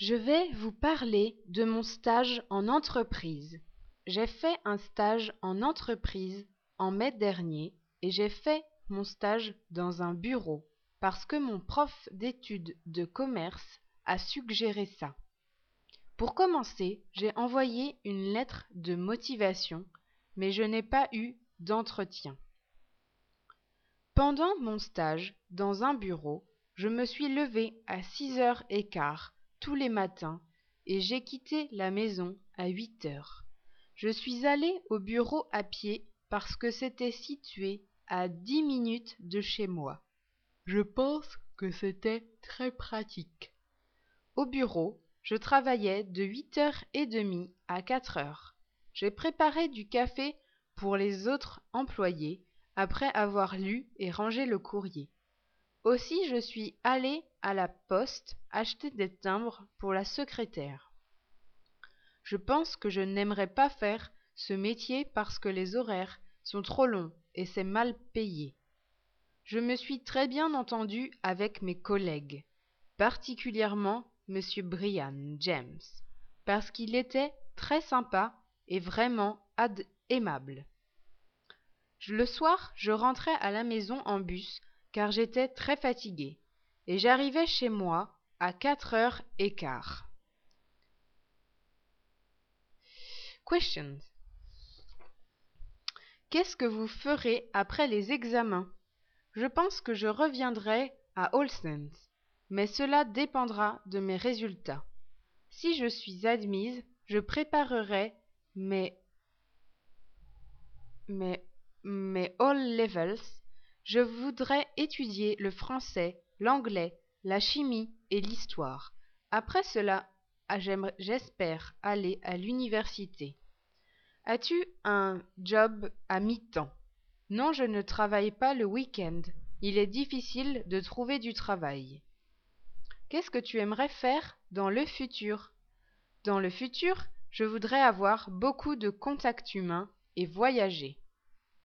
Je vais vous parler de mon stage en entreprise. J'ai fait un stage en entreprise en mai dernier et j'ai fait mon stage dans un bureau parce que mon prof d'études de commerce a suggéré ça. Pour commencer, j'ai envoyé une lettre de motivation, mais je n'ai pas eu d'entretien. Pendant mon stage dans un bureau, je me suis levée à 6h15 tous les matins et j'ai quitté la maison à 8h. Je suis allée au bureau à pied parce que c'était situé à 10 minutes de chez moi. Je pense que c'était très pratique. Au bureau, je travaillais de 8h30 à 4h. J'ai préparé du café pour les autres employés après avoir lu et rangé le courrier. Aussi, je suis allée à la poste acheter des timbres pour la secrétaire. Je pense que je n'aimerais pas faire ce métier parce que les horaires sont trop longs et c'est mal payé. Je me suis très bien entendue avec mes collègues, particulièrement Monsieur Brian James, parce qu'il était très sympa et vraiment aimable. Le soir, je rentrais à la maison en bus car j'étais très fatiguée et j'arrivais chez moi à 4h15. Questions. Qu'est-ce que vous ferez après les examens? Je pense que je reviendrai à All Saints, mais cela dépendra de mes résultats. Si je suis admise, je préparerai mes all levels. Je voudrais étudier le français, l'anglais, la chimie et l'histoire. Après cela, j'espère aller à l'université. As-tu un job à mi-temps? Non, je ne travaille pas le week-end. Il est difficile de trouver du travail. Qu'est-ce que tu aimerais faire dans le futur? Dans le futur, je voudrais avoir beaucoup de contacts humains et voyager.